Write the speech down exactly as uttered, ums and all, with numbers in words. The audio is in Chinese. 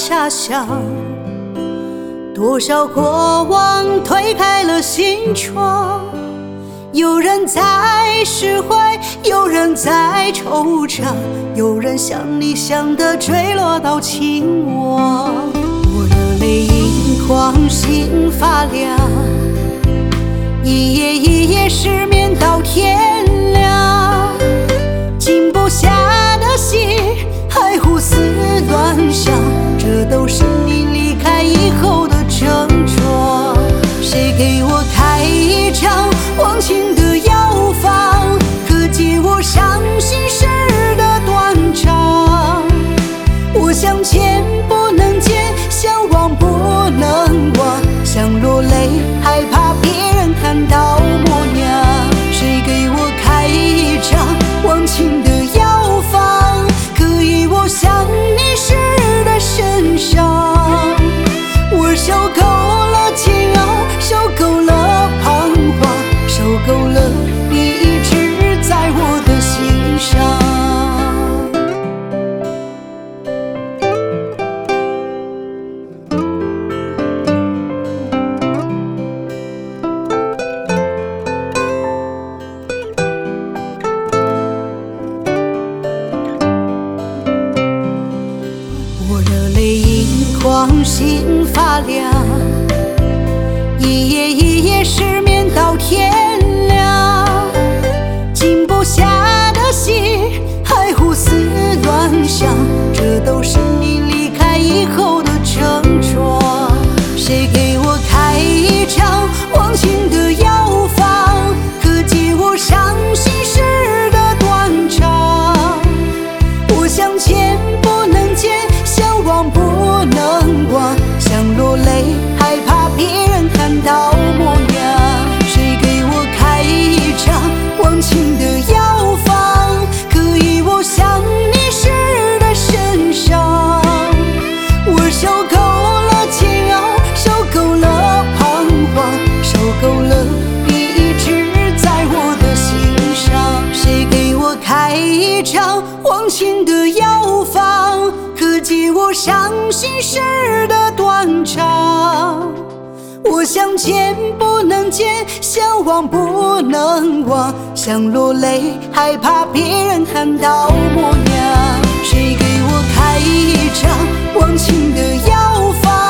遐想，多少过往推开了心窗，有人在释怀，有人在惆怅，有人像你想的坠落到情网。我热泪盈眶，心发凉，一夜一夜失眠到天亮，静不下的心还胡思乱想，这都是你离开以后的症状。谁给我开一场忘情的药方，可解我伤心事的断肠。我想见不能见，想忘不能忘，想落泪害怕别人看到模样。谁给我开一场忘情的药方，可以我想你时的身上。我受够了煎熬，受够了彷徨，受够了你一直在我的心上。我热泪盈眶，心发凉，一夜一夜失眠到天亮，静不下的心还胡思乱想，这都是你离开以后的症状。谁给我开一场忘情的药方，可解我伤心事的断肠。我想见不能见，想忘不能忘，想落泪害怕别人看到模样。谁给我开一场忘情的药方，可以我想你时的身上。我受够了煎熬，受够了彷徨，受够了你一直在我的心上。谁给我开一场忘情的药方，可解我伤心事的断肠。我想见不能见，想忘不能忘，想落泪害怕别人看到模样。谁给我开一场忘情的药方，